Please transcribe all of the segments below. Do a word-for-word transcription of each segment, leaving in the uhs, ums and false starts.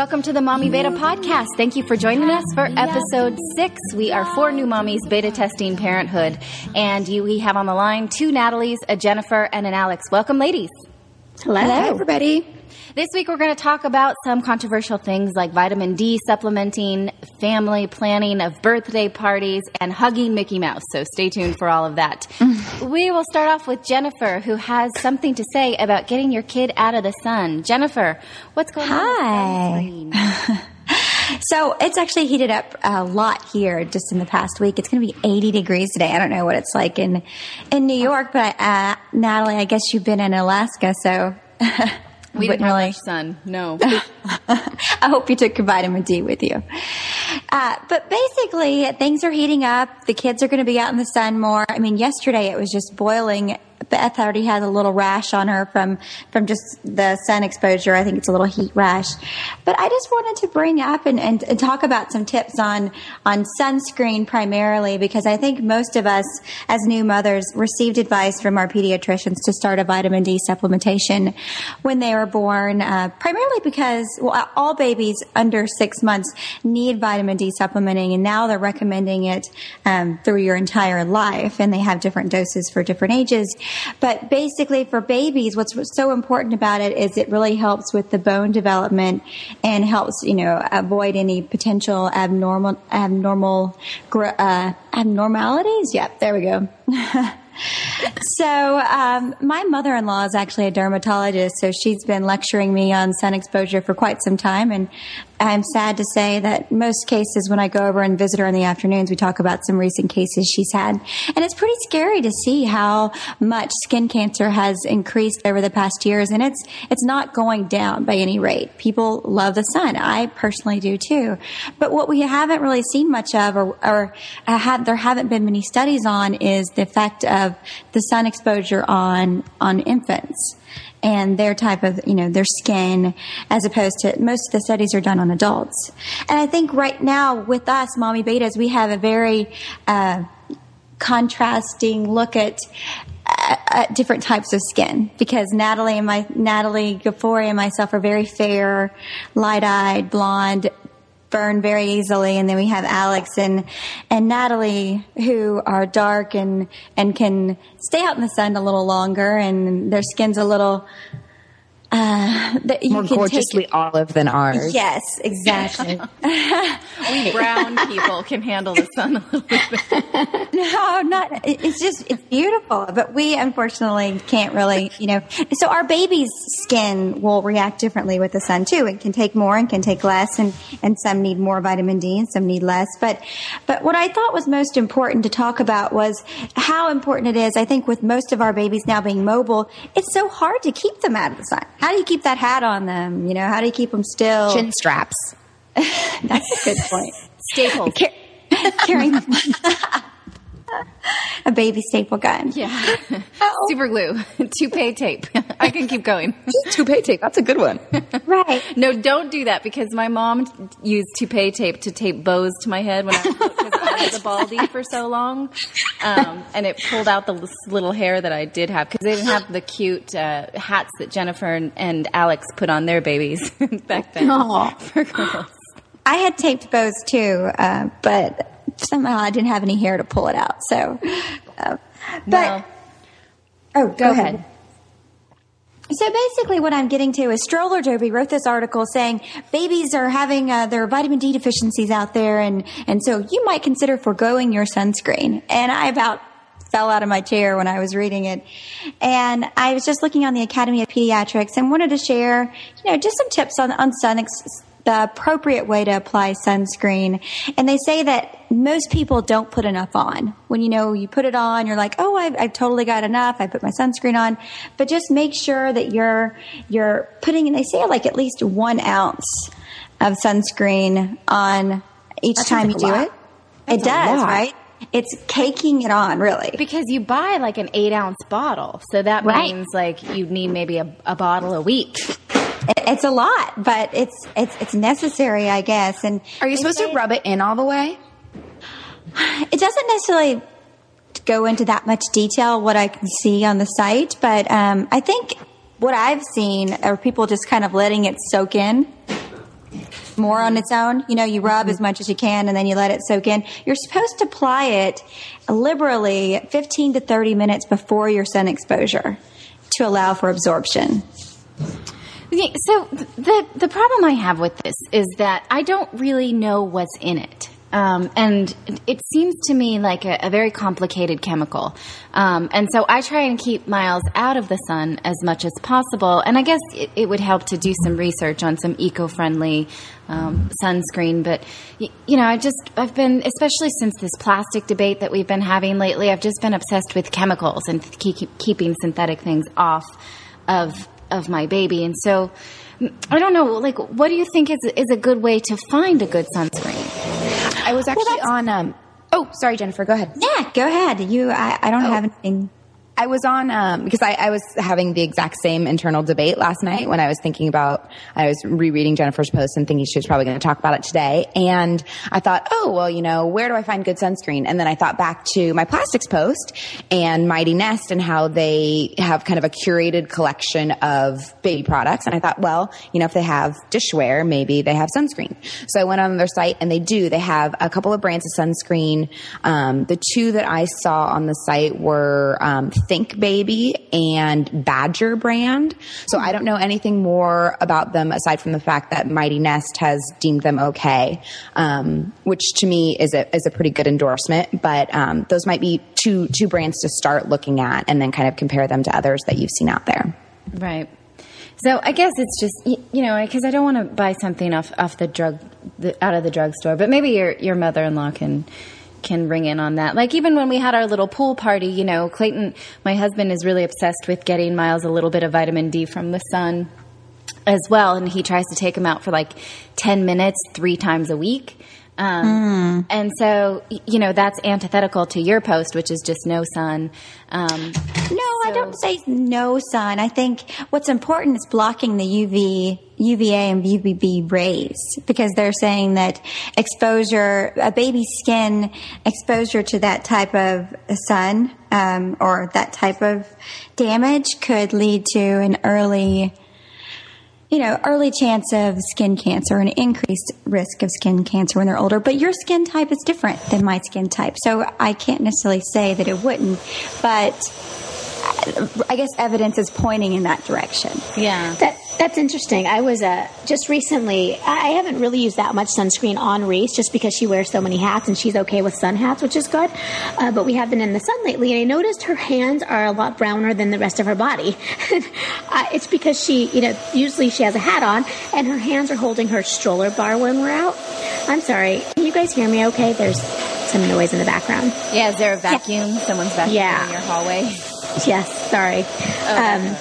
Welcome to the Mommy Beta Podcast. Thank you for joining us for episode six. We are four new mommies beta testing parenthood. And you, we have on the line two Natalies, a Jennifer, and an Alex. Welcome, ladies. Hello. Hello, everybody. This week we're going to talk about some controversial things like vitamin D supplementing, family planning of birthday parties, and hugging Mickey Mouse. So stay tuned for all of that. We will start off with Jennifer, who has something to say about getting your kid out of the sun. Jennifer, what's going on? Hi. So it's actually heated up a lot here just in the past week. It's going to be eighty degrees today. I don't know what it's like in in New York, but uh, Natalie, I guess you've been in Alaska, so we didn't have much sun. No. I hope you took your vitamin D with you. Uh, but basically, things are heating up. The kids are going to be out in the sun more. I mean, yesterday it was just boiling. Beth already has a little rash on her from, from just the sun exposure. I think it's a little heat rash. But I just wanted to bring up and, and, and talk about some tips on, on sunscreen primarily, because I think most of us as new mothers received advice from our pediatricians to start a vitamin D supplementation when they were born, uh, primarily because, well, all babies under six months need vitamin D supplementing, and now they're recommending it um, through your entire life, and they have different doses for different ages. But basically for babies, what's so important about it is it really helps with the bone development and helps, you know, avoid any potential abnormal, abnormal, uh, abnormalities. Yep, there we go. So, um, my mother-in-law is actually a dermatologist, so she's been lecturing me on sun exposure for quite some time, and I'm sad to say that most cases when I go over and visit her in the afternoons, we talk about some recent cases she's had, and it's pretty scary to see how much skin cancer has increased over the past years, and it's, it's not going down by any rate. People love the sun. I personally do too. But what we haven't really seen much of, or, or uh, have, there haven't been many studies on, is the effect of the sun exposure on, on infants and their type of, you know, their skin, as opposed to most of the studies are done on adults. And I think right now with us, Mommy Betas, we have a very, uh, contrasting look at, uh, at different types of skin, because Natalie and my, Natalie Gafori and myself are very fair, light-eyed, blonde, burn very easily, and then we have Alex and and Natalie, who are dark and and can stay out in the sun a little longer, and their skin's a little uh, that you more can gorgeously take, olive than ours. Yes, exactly. We brown people can handle the sun a little bit. No, not. It's just it's beautiful, but we unfortunately can't really, you know. So our baby's skin will react differently with the sun too. It can take more and can take less, and and some need more vitamin D and some need less. But but what I thought was most important to talk about was how important it is. I think with most of our babies now being mobile, it's so hard to keep them out of the sun. How do you keep that hat on them? You know, how do you keep them still? Chin straps. That's a good point. Staples. Car- carrying a baby staple gun. Yeah. Oh. Super glue. Toupee tape. I can keep going. Toupee tape. That's a good one. Right. No, don't do that, because my mom used toupee tape to tape bows to my head when I was, because I was a baldy for so long. Um, and it pulled out the little hair that I did have, because they didn't have the cute uh, hats that Jennifer and, and Alex put on their babies back then. Aww. For girls. I had taped bows too, uh, but somehow I didn't have any hair to pull it out. So, uh, but well, oh, go, go ahead. ahead. So basically what I'm getting to is Stroller Derby wrote this article saying babies are having uh, their vitamin D deficiencies out there, and, and so you might consider foregoing your sunscreen. And I about fell out of my chair when I was reading it. And I was just looking on the Academy of Pediatrics and wanted to share, you know, just some tips on, on sun ex- the appropriate way to apply sunscreen. And they say that most people don't put enough on. When, you know, you put it on, you're like, oh, I've, I've totally got enough. I put my sunscreen on. But just make sure that you're, you're putting, and they say like at least one ounce of sunscreen on each That time you like do lot. it. It does, lot. right? It's caking it on, really. Because you buy like an eight ounce bottle. So that Right. means like you need maybe a, a bottle a week. It's a lot, but it's it's it's necessary, I guess. And Are you supposed to rub it in all the way? it doesn't necessarily go into that much detail what I can see on the site, but um, I think what I've seen are people just kind of letting it soak in. more on its own. You know, you rub mm-hmm. as much as you can and then you let it soak in. You're supposed to apply it liberally fifteen to thirty minutes before your sun exposure to allow for absorption. So the the problem I have with this is that I don't really know what's in it. Um, and it seems to me like a, a very complicated chemical. Um, and so I try and keep Miles out of the sun as much as possible. And I guess it, it would help to do some research on some eco-friendly um, sunscreen. But, y- you know, I just, I've been, especially since this plastic debate that we've been having lately, I've just been obsessed with chemicals and keep, keeping synthetic things off of of my baby. And so I don't know, like, what do you think is is a good way to find a good sunscreen? I was actually well, on, um, oh, sorry, Jennifer, go ahead. Yeah, go ahead. You, I, I don't oh. have anything. I was on, um, because I, I was having the exact same internal debate last night when I was thinking about, I was rereading Jennifer's post and thinking she was probably going to talk about it today. And I thought, oh, well, you know, where do I find good sunscreen? And then I thought back to my plastics post and Mighty Nest and how they have kind of a curated collection of baby products. And I thought, well, you know, if they have dishware, maybe they have sunscreen. So I went on their site and they do. They have a couple of brands of sunscreen. Um, the two that I saw on the site were, um, Think Baby and Badger brand. So I don't know anything more about them aside from the fact that Mighty Nest has deemed them okay, um, which to me is a is a pretty good endorsement. But um, those might be two two brands to start looking at, and then kind of compare them to others that you've seen out there. Right. So I guess it's just, you know, because I don't want to buy something off off the drug the, out of the drugstore, but maybe your your mother-in-law can. can ring in on that. Like even when we had our little pool party, you know, Clayton, my husband, is really obsessed with getting Miles a little bit of vitamin D from the sun as well. And he tries to take him out for like ten minutes, three times a week. Um, mm. And so, you know, that's antithetical to your post, which is just no sun. Um, no, so. I don't say no sun. I think what's important is blocking the U V, U V A and U V B rays, because they're saying that exposure, a baby's skin exposure to that type of sun, um, or that type of damage could lead to an early you know, early chance of skin cancer, an increased risk of skin cancer when they're older. But your skin type is different than my skin type. So I can't necessarily say that it wouldn't, but I guess evidence is pointing in that direction. Yeah. That, that's interesting. I was uh, just recently, I haven't really used that much sunscreen on Reese just because she wears so many hats and she's okay with sun hats, which is good. Uh, but we have been in the sun lately, and I noticed her hands are a lot browner than the rest of her body. uh, it's because she, you know, usually she has a hat on and her hands are holding her stroller bar when we're out. I'm sorry. Can you guys hear me okay? There's some noise in the background. Yeah, is there a vacuum? Yeah. Someone's vacuuming yeah. in your hallway? Yes, sorry. Oh, um,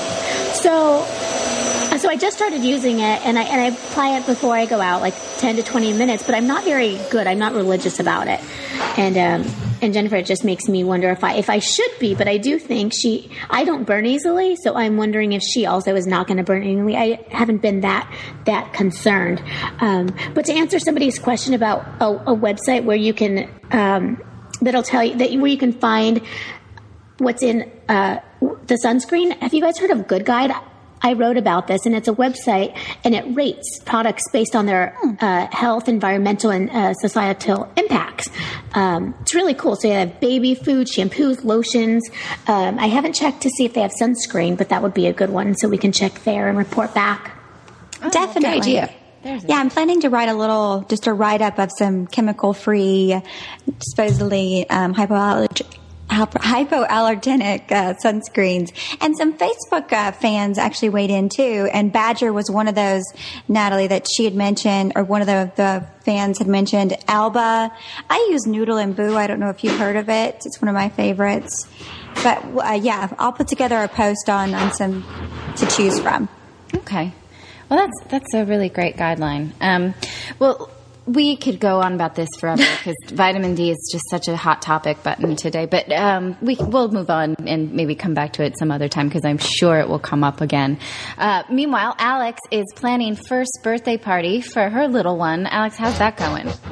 so... So I just started using it, and I and I apply it before I go out, like ten to twenty minutes. But I'm not very good. I'm not religious about it. And um, and Jennifer, it just makes me wonder if I if I should be. But I do think she. I don't burn easily, so I'm wondering if she also is not going to burn easily. I haven't been that that concerned. Um, but to answer somebody's question about a, a website where you can um, that'll tell you that where you can find what's in uh, the sunscreen. Have you guys heard of Good Guide? I wrote about this, and it's a website, and it rates products based on their uh, health, environmental, and uh, societal impacts. Um, it's really cool. So you have baby food, shampoos, lotions. Um, I haven't checked to see if they have sunscreen, but that would be a good one, so we can check there and report back. Oh, definitely. Good idea. Yeah, I'm planning to write a little, just a write-up of some chemical-free, supposedly um, hypoallergenic hypoallergenic uh, sunscreens. And some Facebook uh, fans actually weighed in too. And Badger was one of those, Natalie, that she had mentioned, or one of the, the fans had mentioned. Alba. I use Noodle and Boo. I don't know if you've heard of it. It's one of my favorites. But uh, yeah, I'll put together a post on, on some to choose from. Okay. Well, that's that's a really great guideline. Um, well, we could go on about this forever because vitamin D is just such a hot topic button today. But um, we, we'll move on and maybe come back to it some other time because I'm sure it will come up again. Uh, meanwhile, Alex is planning first birthday party for her little one. Alex, how's that going?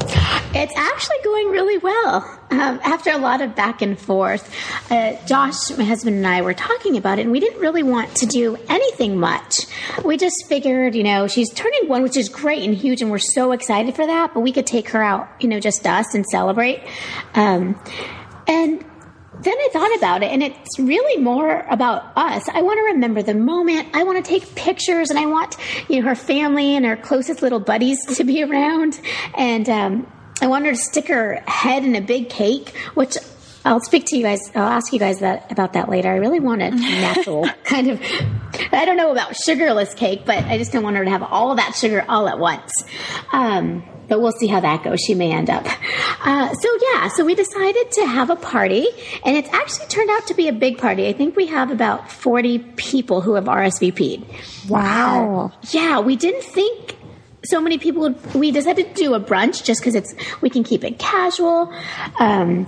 It's actually going really well. Um, after a lot of back and forth, uh, Josh, my husband, and I were talking about it, and we didn't really want to do anything much. We just figured, you know, she's turning one, which is great and huge, and we're so excited for that, but we could take her out, you know, just us and celebrate. Um, and then I thought about it, and it's really more about us. I want to remember the moment. I want to take pictures, and I want, you know, her family and her closest little buddies to be around. And um, I want her to stick her head in a big cake, which I'll speak to you guys. I'll ask you guys that about that later. I really want a natural kind of, I don't know about sugarless cake, but I just don't want her to have all of that sugar all at once. Um, but we'll see how that goes. She may end up. Uh, so yeah, so we decided to have a party, and it's actually turned out to be a big party. I think we have about forty people who have R S V P'd. Wow. Uh, yeah, we didn't think so many people would, we decided to do a brunch just because it's, we can keep it casual. Um,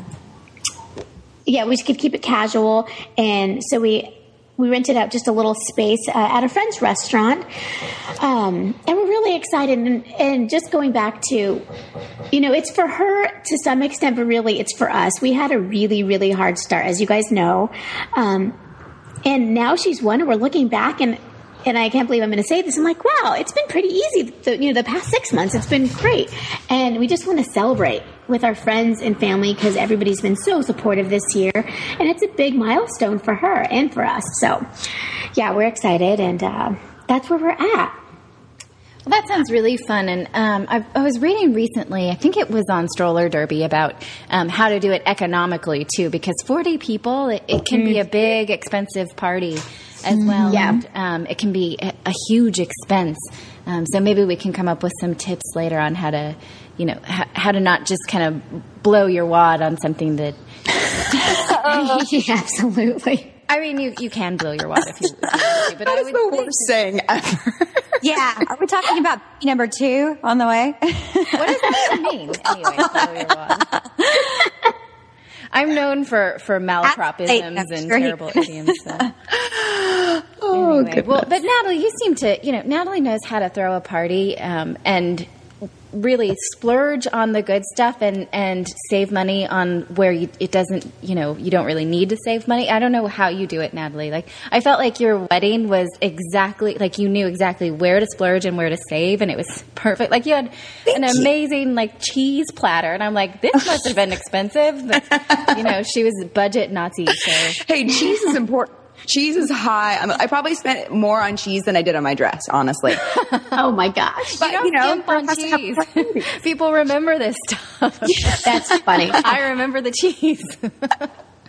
yeah, we could keep it casual. And so we, we rented out just a little space uh, at a friend's restaurant. Um, and we're really excited. And, and just going back to, you know, it's for her to some extent, but really it's for us. We had a really, really hard start, as you guys know. Um, and now she's one, and we're looking back, and And I can't believe I'm going to say this. I'm like, wow, it's been pretty easy. The, you know, the past six months, it's been great. And we just want to celebrate with our friends and family because everybody's been so supportive this year. And it's a big milestone for her and for us. So, yeah, we're excited. And uh, that's where we're at. Well, that sounds really fun. And um, I, I was reading recently, I think it was on Stroller Derby, about um, how to do it economically, too, because forty people, it, it can be a big, expensive party as well. Yeah. And, um, it can be a, a huge expense. Um, so maybe we can come up with some tips later on how to, you know, ha- how to not just kind of blow your wad on something that... Oh, yeah, absolutely. I mean, you, you can blow your wad if you, if you want to, but That I is would the think- worst saying ever. Yeah. Are we talking about number two on the way? What does that mean? Anyway, blow your wad. I'm known for, for malapropisms That's and great. terrible idioms. So. Oh, Anyway, goodness. well, but Natalie, you seem to, you know, Natalie knows how to throw a party um, and really splurge on the good stuff and, and save money on where you, it doesn't, you know, you don't really need to save money. I don't know how you do it, Natalie. Like, I felt like your wedding was exactly, like you knew exactly where to splurge and where to save, and it was perfect. Like, you had Thank an you. amazing, like, cheese platter, and I'm like, this must have been expensive. But, you know, she was budget Nazi, so... Hey, cheese is important. Cheese is high. I, mean, I probably spent more on cheese than I did on my dress, honestly. Oh, my gosh. But, You you know, skimp on has to have cheese. priorities. People remember this stuff. That's funny. I remember the cheese. No, but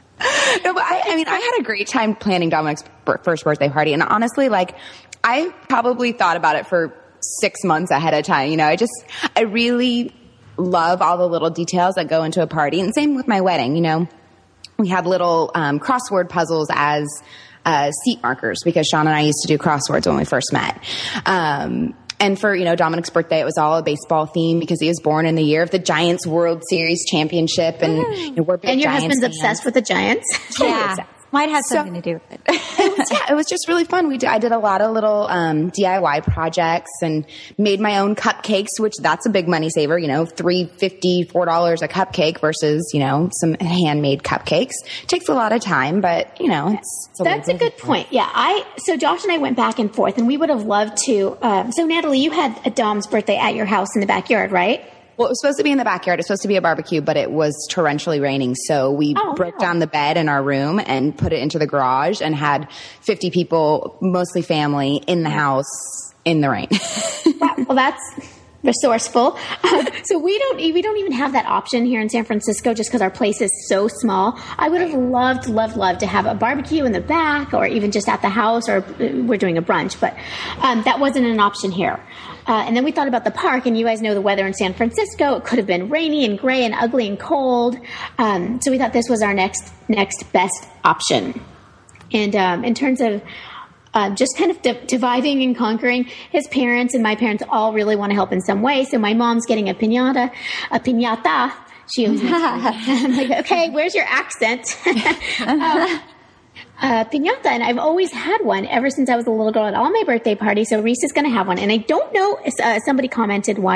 I, I mean, I had a great time planning Dominic's bir- first birthday party. And honestly, like, I probably thought about it for six months ahead of time. You know, I just, I really love all the little details that go into a party. And same with my wedding, you know. We had little um, crossword puzzles as uh, seat markers because Sean and I used to do crosswords when we first met. Um, and for, you know, Dominic's birthday, it was all a baseball theme because he was born in the year of the Giants World Series championship. And, you know, we're big And your Giants husband's fans. obsessed with the Giants. Yeah. Might have So- something to do with it. It was, yeah, it was just really fun. We did, I did a lot of little um, D I Y projects and made my own cupcakes, which that's a big money saver. You know, three fifty, four dollars a cupcake versus you know some handmade cupcakes. It takes a lot of time, but you know, it's, it's a That's a little good point. Yeah, I so Josh and I went back and forth, and we would have loved to. Um, so Natalie, you had a Dom's birthday at your house in the backyard, right? Well, it was supposed to be in the backyard. It's supposed to be a barbecue, but it was torrentially raining. So we Oh, broke wow. down the bed in our room and put it into the garage and had fifty people, mostly family, in the house in the rain. Wow, well, that's resourceful. Um, so we don't we don't even have that option here in San Francisco just because our place is so small. I would have loved, loved, loved to have a barbecue in the back or even just at the house, or uh, we're doing a brunch, but um, that wasn't an option here. Uh, and then we thought about the park, and you guys know the weather in San Francisco. It could have been rainy and gray and ugly and cold. Um, so we thought this was our next next best option. And um, in terms of uh, just kind of di- dividing and conquering, his parents and my parents all really want to help in some way. So my mom's getting a piñata, a piñata. She always makes me, I'm like, okay, where's your accent? uh, uh, piñata, and I've always had one ever since I was a little girl at all my birthday parties. So Reese is going to have one, and I don't know. Uh, somebody commented why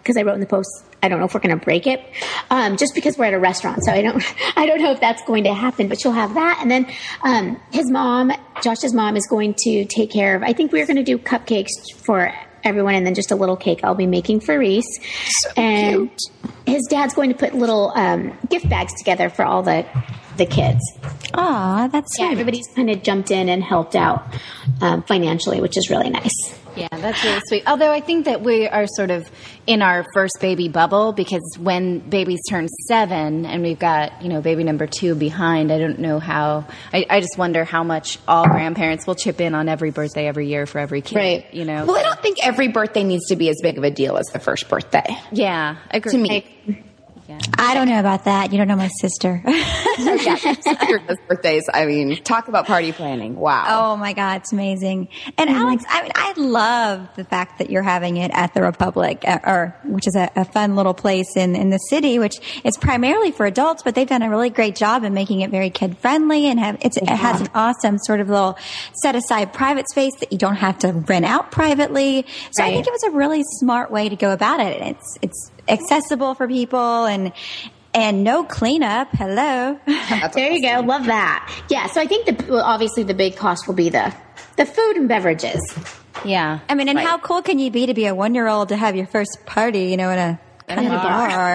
because I wrote in the post, I don't know if we're going to break it, um, just because we're at a restaurant. So I don't, I don't know if that's going to happen, but she'll have that. And then, um, his mom, Josh's mom is going to take care of, I think we're going to do cupcakes for everyone and then just a little cake I'll be making for Reese. So and cute. His dad's going to put little, um, gift bags together for all the, the kids. Aw, that's Yeah, sweet. everybody's kind of jumped in and helped out, um, financially, which is really nice. Yeah, that's really sweet. Although I think that we are sort of in our first baby bubble because when babies turn seven and we've got, you know, baby number two behind, I don't know how, I, I just wonder how much all grandparents will chip in on every birthday every year for every kid. Right. You know? Well, I don't think every birthday needs to be as big of a deal as the first birthday. Yeah, agree. To me. Yeah. I don't know about that. You don't know my sister. Yeah, your birthdays. I mean, talk about party planning. Wow. Oh my God, it's amazing. And Alex, I mean, I love the fact that you're having it at the Republic, uh, or which is a, a fun little place in, in the city, which is primarily for adults, but they've done a really great job in making it very kid friendly and have it's, it has an awesome sort of little set aside private space that you don't have to rent out privately. So I Right. think it was a really smart way to go about it. And it's it's accessible for people and and no cleanup. Hello. That's There you go. awesome. Love that. Yeah. So I think the well, obviously the big cost will be the the food and beverages. Yeah. I mean, and Right. how cool can you be to be a one-year-old to have your first party, you know, in a, In a in a bar. bar?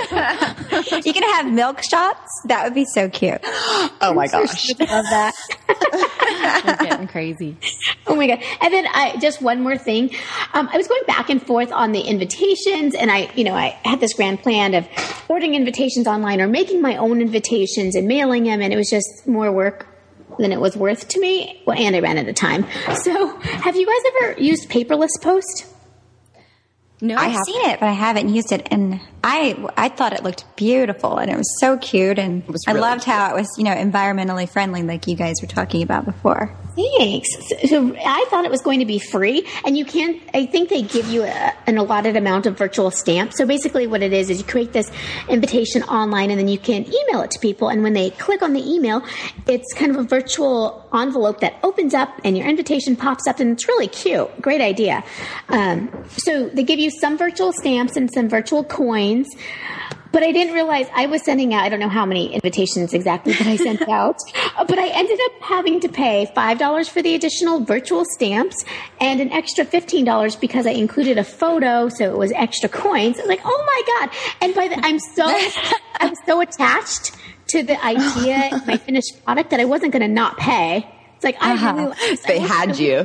You can have milk shots? That would be so cute. Oh my gosh. Love that. We're getting crazy. Oh my God. And then I, just one more thing. Um, I was going back and forth on the invitations and I, you know, I had this grand plan of ordering invitations online or making my own invitations and mailing them. And it was just more work than it was worth to me. Well, and I ran out of time. So have you guys ever used Paperless Post? No, I've have- seen it, but I haven't used it. And I, I thought it looked beautiful and it was so cute. And was I really loved how it was, you know, environmentally friendly like you guys were talking about before. Thanks. So, so I thought it was going to be free, and you can. I think they give you a, an allotted amount of virtual stamps. So basically, what it is is you create this invitation online, and then you can email it to people. And when they click on the email, it's kind of a virtual envelope that opens up, and your invitation pops up, and it's really cute. Great idea. Um, so they give you some virtual stamps and some virtual coins. But I didn't realize I was sending out, I don't know how many invitations exactly that I sent out, but I ended up having to pay five dollars for the additional virtual stamps and an extra fifteen dollars because I included a photo, so it was extra coins. I was like, oh my God. And by the, I'm so, I'm so attached to the idea of my finished product that I wasn't going to not pay. It's like, I Uh-huh. really, They had you.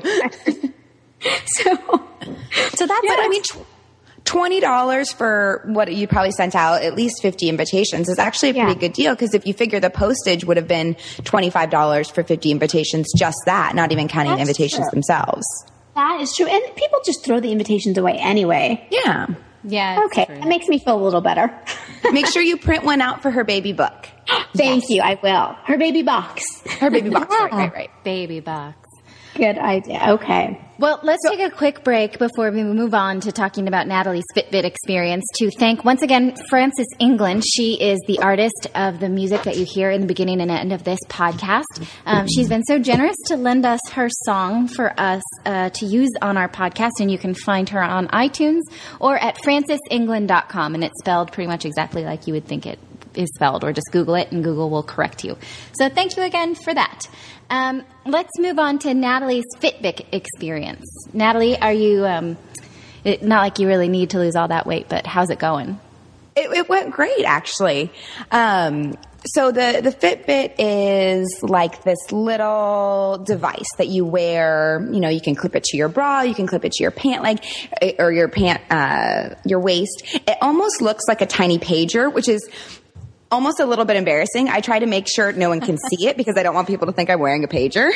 so, So that's But I mean, tw- twenty dollars for what you probably sent out, at least fifty invitations, is actually a pretty Yeah. good deal. Because if you figure the postage would have been twenty-five dollars for fifty invitations, just that, not even counting the That's invitations true. themselves. that is true. And people just throw the invitations away anyway. Yeah. Yeah. it's Okay. true. That makes me feel a little better. Make sure you print one out for her baby book. Thank you. I will. Her baby box. Her baby box. Right, right, right. Baby box. Good idea. Okay. Well, let's take a quick break before we move on to talking about Natalie's Fitbit experience to thank once again Frances England. She is the artist of the music that you hear in the beginning and end of this podcast. Um, she's been so generous to lend us her song for us uh, to use on our podcast, and you can find her on iTunes or at frances england dot com, and it's spelled pretty much exactly like you would think it is spelled, or just Google it and Google will correct you. So thank you again for that. Um, let's move on to Natalie's Fitbit experience. Natalie, are you, um, it, not like you really need to lose all that weight, but how's it going? It, it went great, actually. Um, so the, the Fitbit is like this little device that you wear. You know, you can clip it to your bra, you can clip it to your pant leg, or your pant, uh, your waist. It almost looks like a tiny pager, which is almost a little bit embarrassing. I try to make sure no one can see it because I don't want people to think I'm wearing a pager.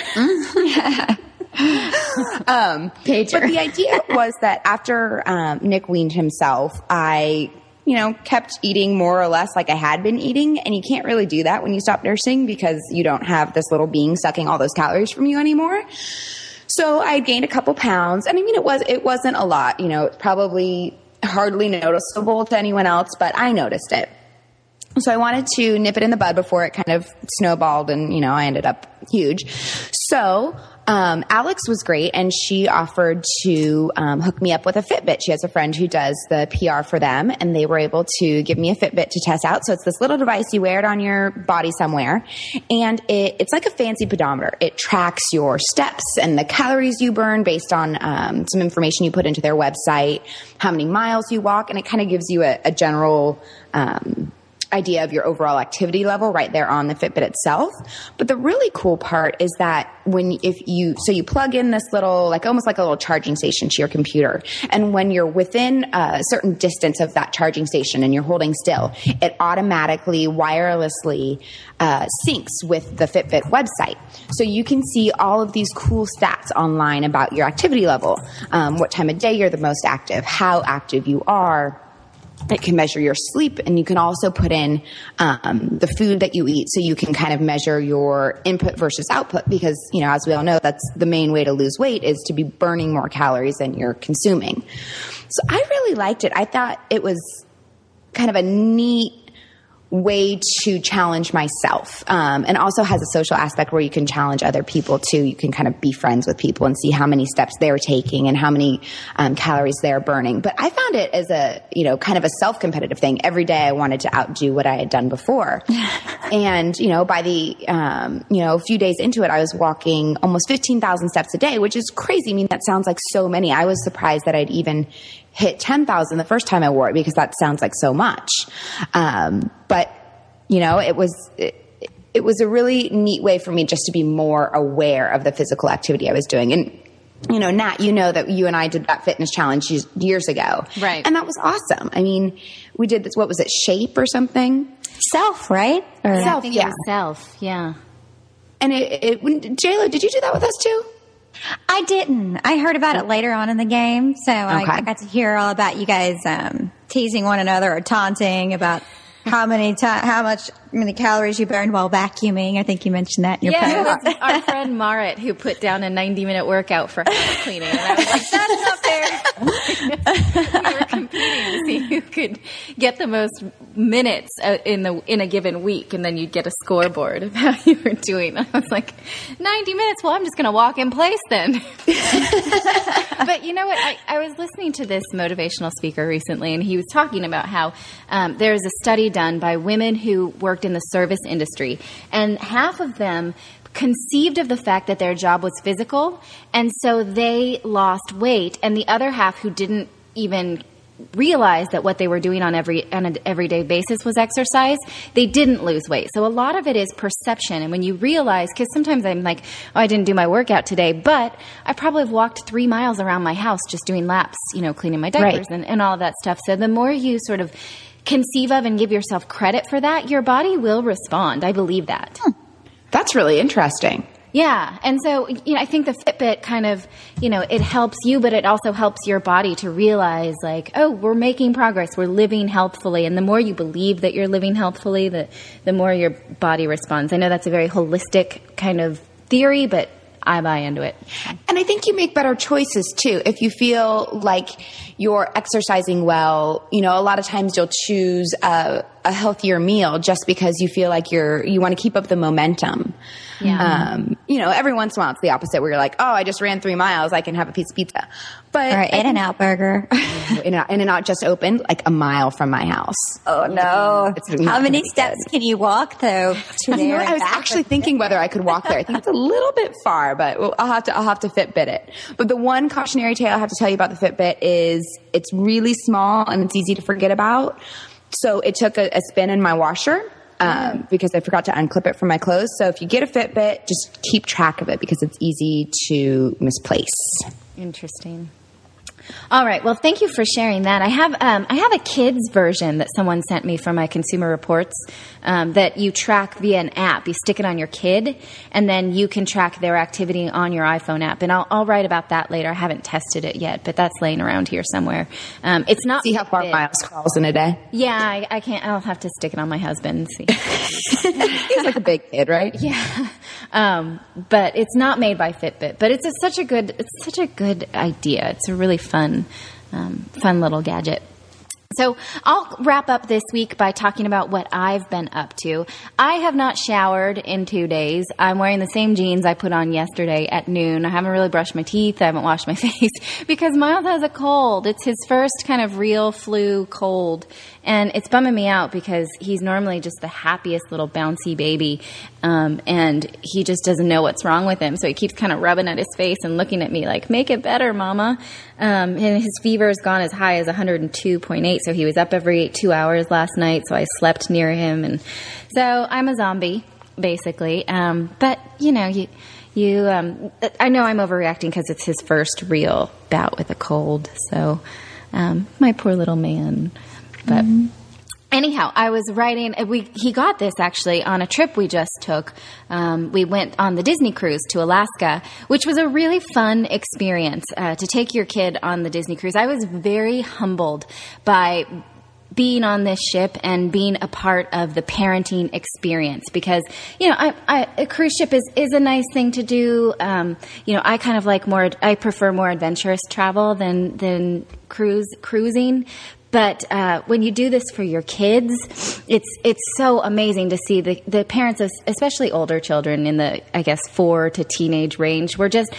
um, Pager. But the idea was that after um, Nick weaned himself, I, you know, kept eating more or less like I had been eating. And you can't really do that when you stop nursing because you don't have this little being sucking all those calories from you anymore. So I gained a couple pounds. And I mean, it was, it wasn't a lot, you know, it's probably hardly noticeable to anyone else, but I noticed it. So I wanted to nip it in the bud before it kind of snowballed and, you know, I ended up huge. So um, Alex was great, and she offered to um, hook me up with a Fitbit. She has a friend who does the P R for them, and they were able to give me a Fitbit to test out. So it's this little device. You wear it on your body somewhere, and it, it's like a fancy pedometer. It tracks your steps and the calories you burn based on um, some information you put into their website, how many miles you walk, and it kind of gives you a, a general um idea of your overall activity level right there on the Fitbit itself. But the really cool part is that when, if you, so you plug in this little, like almost like a little charging station to your computer. And when you're within a certain distance of that charging station and you're holding still, it automatically wirelessly uh, syncs with the Fitbit website. So you can see all of these cool stats online about your activity level, um, what time of day you're the most active, how active you are. It can measure your sleep, and you can also put in um, the food that you eat, so you can kind of measure your input versus output, because, you know, as we all know, that's the main way to lose weight, is to be burning more calories than you're consuming. So I really liked it. I thought it was kind of a neat way to challenge myself, um, and also has a social aspect where you can challenge other people too. You can kind of be friends with people and see how many steps they're taking and how many um, calories they're burning. But I found it as a, you know, kind of a self-competitive thing. Every day I wanted to outdo what I had done before. And, you know, by the, um, you know, a few days into it, I was walking almost fifteen thousand steps a day, which is crazy. I mean, that sounds like so many. I was surprised that I'd even hit ten thousand the first time I wore it, because that sounds like so much. Um, but, you know, it was, it, it was a really neat way for me just to be more aware of the physical activity I was doing. And, you know, Nat, you know that you and I did that fitness challenge years ago. Right. And that was awesome. I mean, we did this, what was it, Shape or something? Self, right? Or Yeah, Self, I think yeah. it was self. Yeah. And it, it when, J-Lo, did you do that with us too? I didn't. I heard about it later on in the game, so I, Okay. I got to hear all about you guys um, teasing one another or taunting about how many ti how much many calories you burned while vacuuming. I think you mentioned that in your Yeah, post. it was our friend Marit who put down a ninety minute workout for house cleaning. And I was like, that's not fair. We were competing to see who could get the most minutes uh, in the in a given week, and then you'd get a scoreboard of how you were doing. I was like, ninety minutes? Well, I'm just going to walk in place then. But you know what? I, I was listening to this motivational speaker recently, and he was talking about how um, there's a study done by women who worked in the service industry, and half of them conceived of the fact that their job was physical, and so they lost weight, and the other half who didn't even realize that what they were doing on every on an everyday basis was exercise, they didn't lose weight. So a lot of it is perception. And when you realize, because sometimes I'm like, oh, I didn't do my workout today, but I probably have walked three miles around my house just doing laps, you know, cleaning my diapers Right. and, and all of that stuff. So the more you sort of conceive of and give yourself credit for that, your body will respond. I believe that. Hmm. That's really interesting. Yeah. And so, you know, I think the Fitbit kind of, you know, it helps you, but it also helps your body to realize like, oh, we're making progress. We're living healthfully. And the more you believe that you're living healthfully, the, the more your body responds. I know that's a very holistic kind of theory, but I buy into it. And I think you make better choices too. If you feel like you're exercising well, you know, a lot of times you'll choose a, a healthier meal just because you feel like you're, you want to keep up the momentum. Yeah. Um, you know, every once in a while it's the opposite where you're like, oh, I just ran three miles. I can have a piece of pizza. But Or In-N-Out Burger. In-N-Out just opened like a mile from my house. Oh, no. It's not How gonna many be steps can you walk, though, to You know there what? and I was back? actually thinking whether I could walk there. I think it's a little bit far, but we'll- I'll have to I'll have to Fitbit it. But the one cautionary tale I have to tell you about the Fitbit is it's really small and it's easy to forget about. So it took a, a spin in my washer um, because I forgot to unclip it from my clothes. So if you get a Fitbit, just keep track of it because it's easy to misplace. Interesting. All right. Well, thank you for sharing that. I have um, I have a kids version that someone sent me from my Consumer Reports um, that you track via an app. You stick it on your kid, and then you can track their activity on your iPhone app. And I'll, I'll write about that later. I haven't tested it yet, but that's laying around here somewhere. Um, it's not See how far Fitbit. Miles crawls in a day. Yeah, I, I can't. I'll have to stick it on my husband and see. He's like a big kid, right? Yeah, um, but it's not made by Fitbit. But it's a, such a good, it's such a good idea. It's a really fun, um, fun little gadget. So I'll wrap up this week by talking about what I've been up to. I have not showered in two days. I'm wearing the same jeans I put on yesterday at noon. I haven't really brushed my teeth. I haven't washed my face because Miles has a cold. It's his first kind of real flu cold. And it's bumming me out because he's normally just the happiest little bouncy baby. Um, and he just doesn't know what's wrong with him. So he keeps kind of rubbing at his face and looking at me like, make it better, mama. Um, and his fever has gone as high as one hundred two point eight. So he was up every two hours last night. So I slept near him. And so I'm a zombie, basically. Um, but, you know, you, you, um, I know I'm overreacting because it's his first real bout with a cold. So, um, my poor little man. But mm-hmm. anyhow, I was writing, we, he got this actually on a trip we just took. Um, we went on the Disney cruise to Alaska, which was a really fun experience, uh, to take your kid on the Disney cruise. I was very humbled by being on this ship and being a part of the parenting experience because, you know, I, I, a cruise ship is, is a nice thing to do. Um, you know, I kind of like more, I prefer more adventurous travel than, than cruise, cruising. But uh, when you do this for your kids, it's it's so amazing to see the, the parents, of, especially older children in the, I guess, four to teenage range, were just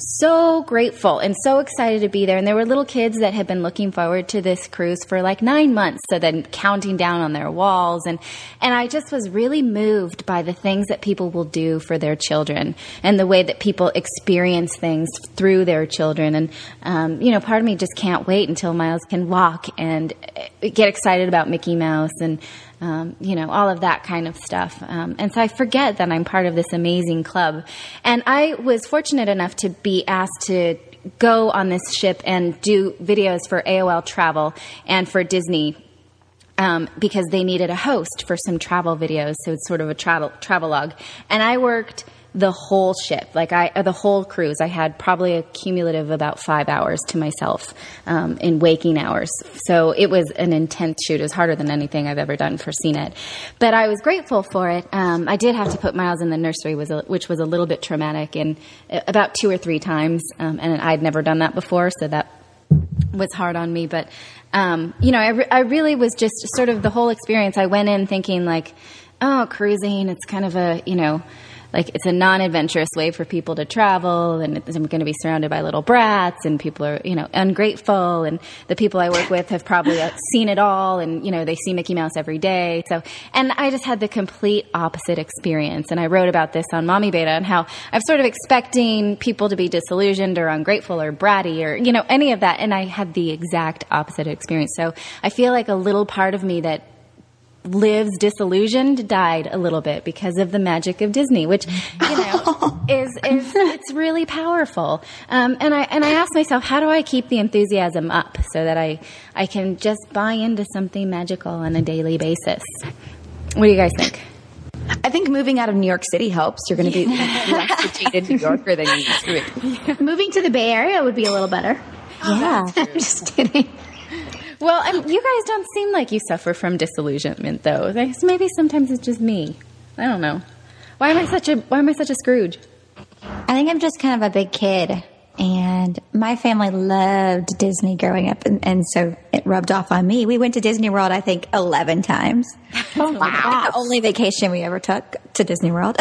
so grateful and so excited to be there. And there were little kids that had been looking forward to this cruise for like nine months, so then counting down on their walls. And, and I just was really moved by the things that people will do for their children and the way that people experience things through their children. And, um, you know, part of me just can't wait until Miles can walk and And get excited about Mickey Mouse and, um, you know, all of that kind of stuff. Um, and so I forget that I'm part of this amazing club. And I was fortunate enough to be asked to go on this ship and do videos for A O L Travel and for Disney, um, because they needed a host for some travel videos. So it's sort of a travel travelogue. And I worked the whole ship, like I, uh, the whole cruise. I had probably a cumulative about five hours to myself, um, in waking hours. So it was an intense shoot. It was harder than anything I've ever done for C N E T, but I was grateful for it. Um, I did have to put Miles in the nursery, was a, which was a little bit traumatic, and uh, about two or three times. Um, and I'd never done that before. So that was hard on me. But, um, you know, I, re- I really was just sort of the whole experience. I went in thinking like, oh, cruising, it's kind of a, you know, like it's a non-adventurous way for people to travel, and I'm going to be surrounded by little brats, and people are, you know, ungrateful, and the people I work with have probably seen it all, and, you know, they see Mickey Mouse every day. So, and I just had the complete opposite experience, and I wrote about this on Mommy Beta and how I'm sort of expecting people to be disillusioned or ungrateful or bratty or, you know, any of that, and I had the exact opposite experience. So I feel like a little part of me that lives disillusioned died a little bit because of the magic of Disney, which, you know, is, is, it's really powerful. Um, and I, and I asked myself, how do I keep the enthusiasm up so that I, I can just buy into something magical on a daily basis? What do you guys think? I think moving out of New York City helps. You're going to be less a jaded New Yorker than you used to be. Yeah. Moving to the Bay Area would be a little better. Yeah. I'm just kidding. Well, um, you guys don't seem like you suffer from disillusionment, though. Maybe sometimes it's just me. I don't know. Why am I such a Why am I such a Scrooge? I think I'm just kind of a big kid, and my family loved Disney growing up, and, and so it rubbed off on me. We went to Disney World, I think, eleven times. Oh, wow. The only vacation we ever took to Disney World.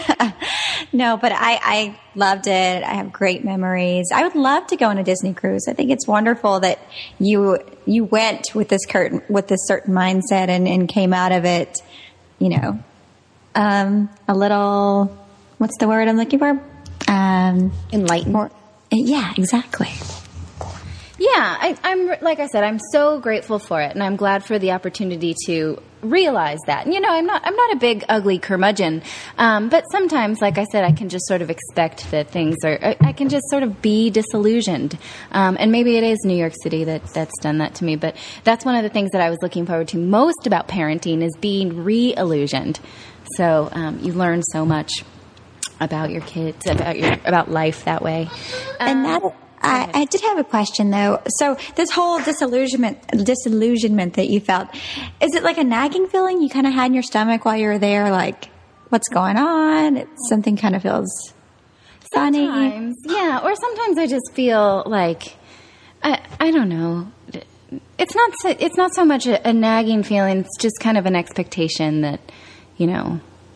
No, but I, I loved it. I have great memories. I would love to go on a Disney cruise. I think it's wonderful that you you went with this curtain with this certain mindset and, and came out of it, you know, um, a little. What's the word I'm looking for? Um, Enlightened. More, yeah, exactly. Yeah, I, I'm like I said, I'm so grateful for it, and I'm glad for the opportunity to realize that. And, you know, I'm not I'm not a big ugly curmudgeon, um, but sometimes, like I said, I can just sort of expect that things are. I, I can just sort of be disillusioned, um, and maybe it is New York City that that's done that to me. But that's one of the things that I was looking forward to most about parenting is being re-illusioned. So um, you learn so much about your kids, about your about life that way, and that. I, I did have a question though. So this whole disillusionment, disillusionment that you felt, is it like a nagging feeling you kind of had in your stomach while you were there? Like, what's going on? It's something kind of feels funny. Sometimes, yeah. Or sometimes I just feel like, I, I don't know. it's not so, it's not so much a, a nagging feeling. It's just kind of an expectation that, you know,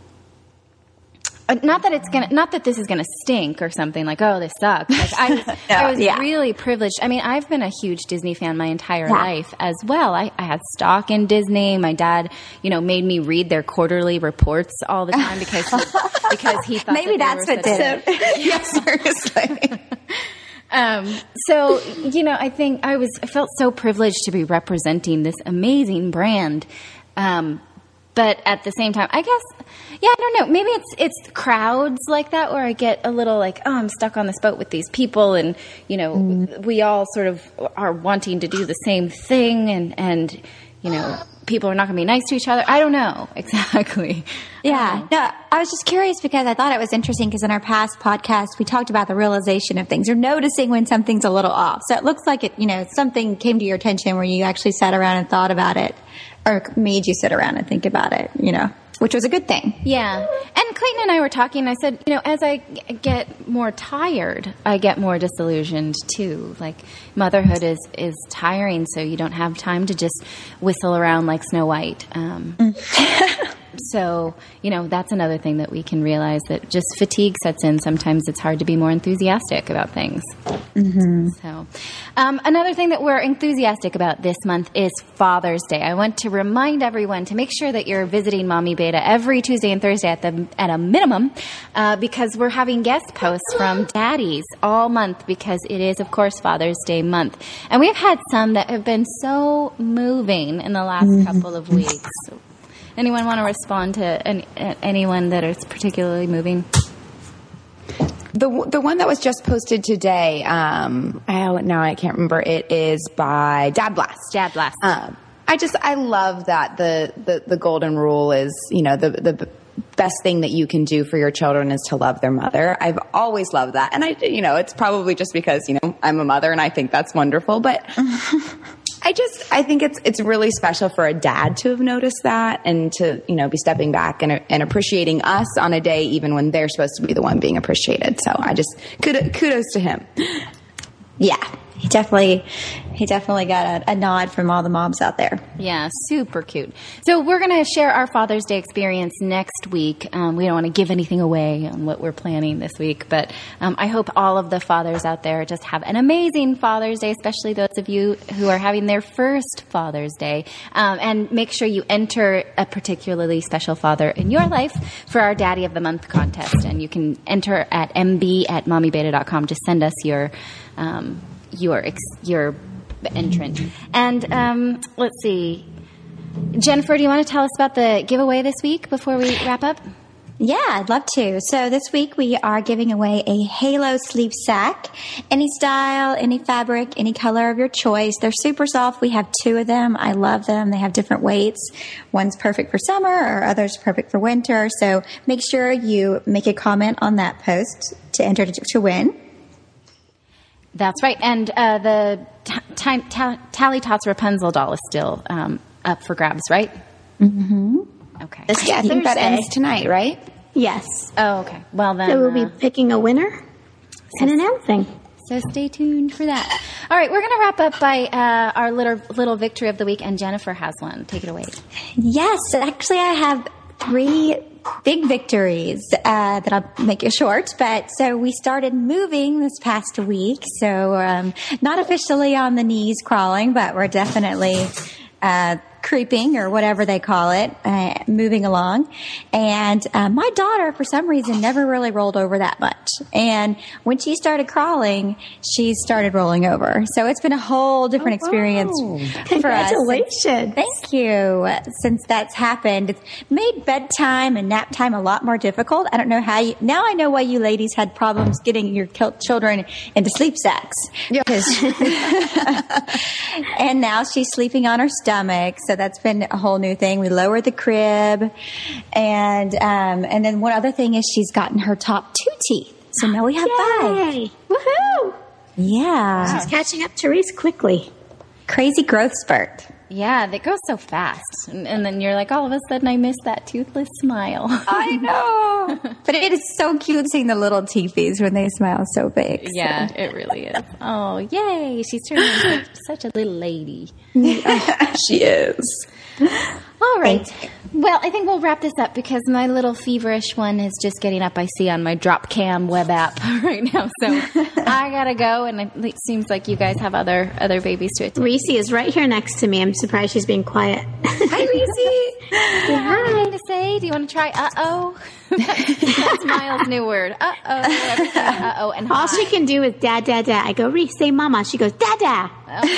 uh, not that it's gonna, not that this is gonna stink or something like, oh, this sucks. Like I, was, no, I was yeah. really privileged. I mean, I've been a huge Disney fan my entire Yeah. life as well. I, I had stock in Disney. My dad, you know, made me read their quarterly reports all the time because he, because he thought Maybe that that's they were what such did it. Yeah, seriously. Um, so, you know, I think I was, I felt so privileged to be representing this amazing brand. Um, but at the same time, I guess, yeah, I don't know. Maybe it's, it's crowds like that where I get a little like, oh, I'm stuck on this boat with these people. And, you know, mm. we all sort of are wanting to do the same thing. And, and, you know, people are not going to be nice to each other. I don't know exactly. Yeah. Um, No, I was just curious because I thought it was interesting because in our past podcast, we talked about the realization of things or noticing when something's a little off. So it looks like it, you know, something came to your attention where you actually sat around and thought about it or made you sit around and think about it, you know, which was a good thing. Yeah. And Clayton and I were talking. I said, you know, as I g- get more tired, I get more disillusioned too. Like motherhood is, is tiring, so you don't have time to just whistle around like Snow White. Um, so, you know, that's another thing that we can realize that just fatigue sets in. Sometimes it's hard to be more enthusiastic about things. Mm-hmm. So, um, another thing that we're enthusiastic about this month is Father's Day. I want to remind everyone to make sure that you're visiting Mommy Beta every Tuesday and Thursday at the at a minimum, uh, because we're having guest posts from daddies all month because it is, of course, Father's Day month. And we've had some that have been so moving in the last mm-hmm. couple of weeks. So, anyone want to respond to any, anyone that is particularly moving? The the one that was just posted today, um, I, now I can't remember. It is by Dad Blast. Dad Blast. Um, I just I love that the, the the golden rule is, you know, the the best thing that you can do for your children is to love their mother. I've always loved that, and I you know it's probably just because you know I'm a mother and I think that's wonderful, but. I just, I think it's, it's really special for a dad to have noticed that and to, you know, be stepping back and, and appreciating us on a day, even when they're supposed to be the one being appreciated. So I just, kudos, kudos to him. Yeah, he definitely, he definitely got a, a nod from all the moms out there. Yeah, super cute. So we're going to share our Father's Day experience next week. Um, we don't want to give anything away on what we're planning this week, but um, I hope all of the fathers out there just have an amazing Father's Day, especially those of you who are having their first Father's Day. Um, and make sure you enter a particularly special father in your life for our Daddy of the Month contest. And you can enter at m b at mommy beta dot com. Just send us your um, your ex- your entrant. And um, let's see. Jennifer, do you want to tell us about the giveaway this week before we wrap up? Yeah, I'd love to. So this week we are giving away a Halo sleep sack. Any style, any fabric, any color of your choice. They're super soft. We have two of them. I love them. They have different weights. One's perfect for summer or others perfect for winter. So make sure you make a comment on that post to enter to, to win. That's right. And uh, the t- t- t- Tally Tots Rapunzel doll is still um, up for grabs, right? Mm-hmm. Okay. This, yeah, I think that ends tonight, right? Yes. Oh, okay. Well, then. So we'll be uh, picking a winner and announcing. So stay tuned for that. All right, we're going to wrap up by uh, our little, little victory of the week, and Jennifer has one. Take it away. Yes. Actually, I have three big victories uh, that I'll make it short. But so we started moving this past week. So um, not officially on the knees crawling, but we're definitely uh, creeping or whatever they call it, uh, moving along. And uh, my daughter, for some reason, never really rolled over that much. And when she started crawling, she started rolling over. So it's been a whole different Oh, experience wow. for us. Congratulations. Thank you. Since that's happened, it's made bedtime and nap time a lot more difficult. I don't know how you, now I know why you ladies had problems getting your children into sleep sacks. Yeah. And now she's sleeping on her stomach. So that's been a whole new thing. We lowered the crib. And, um, and then one other thing is she's gotten her top two teeth. So now we have five. Yay! Woohoo! Yeah. She's catching up to Reese quickly. Crazy growth spurt. Yeah, they go so fast. And, and then you're like, all of a sudden I miss that toothless smile. I know. But it is so cute seeing the little teethies when they smile so big. So. Yeah, it really is. Oh, yay. She's turning into such a little lady. She is. All right. Well, I think we'll wrap this up because my little feverish one is just getting up, I see, on my drop cam web app right now. So I got to go, and it seems like you guys have other other babies to attend. Reese is right here next to me. I'm surprised she's being quiet. Hi, Reese. Hi. To say, do you want to try uh-oh? That's Miles' new word. Uh-oh. Uh-oh. And all she can do is dad, dad, dad. I go, Reese, say mama. She goes, dada.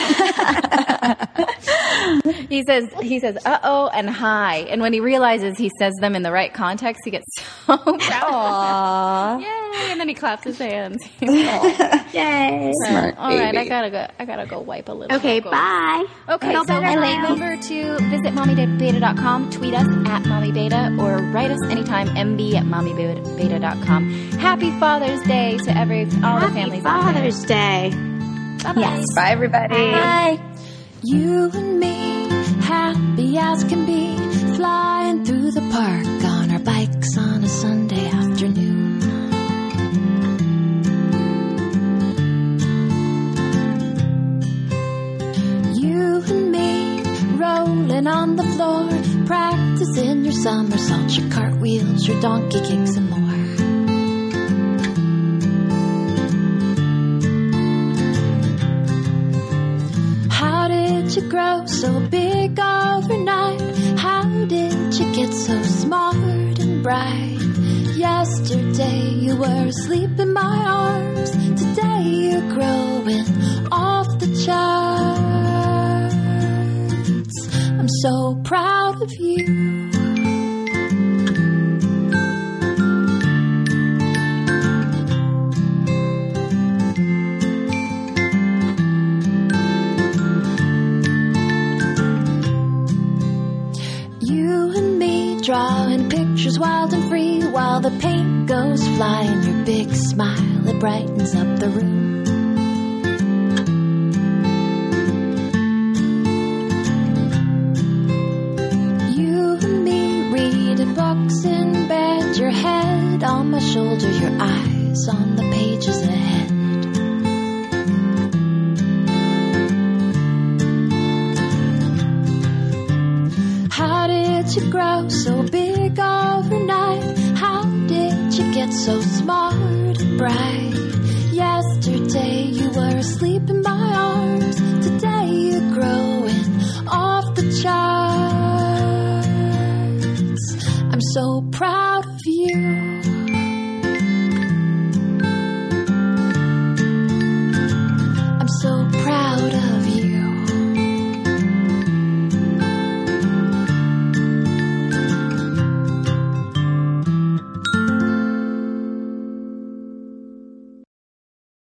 he says, he says, uh-oh and hi. And when he realizes he says them in the right context, he gets so proud. Aww. Yay. And then he claps his hands. Yay. Smart All right, baby. I gotta go. I gotta go wipe a little. Okay, go. bye. Okay, Feel so better, remember to visit mommy beta dot com, tweet us at mommybeta, or write us anytime, mb at mommybeta dot com. Happy Father's Day to every all Happy the families out there. Father's Day. Bye-bye. Yes. Bye, everybody. Bye. You and me, happy as can be, flying through the park on our bikes on a Sunday afternoon. You and me, rolling on the floor, practicing your somersaults, your cartwheels, your donkey kicks, and more. You grow so big overnight? How did you get so smart and bright? Yesterday you were asleep in my arms. Today you're growing off the charts. I'm so proud of you. Drawing pictures wild and free while the paint goes flying. Your big smile, it brightens up the room. You and me reading books in bed, your head on my shoulder, your eyes on the pages ahead. How did you grow so big overnight? How did you get so smart and bright?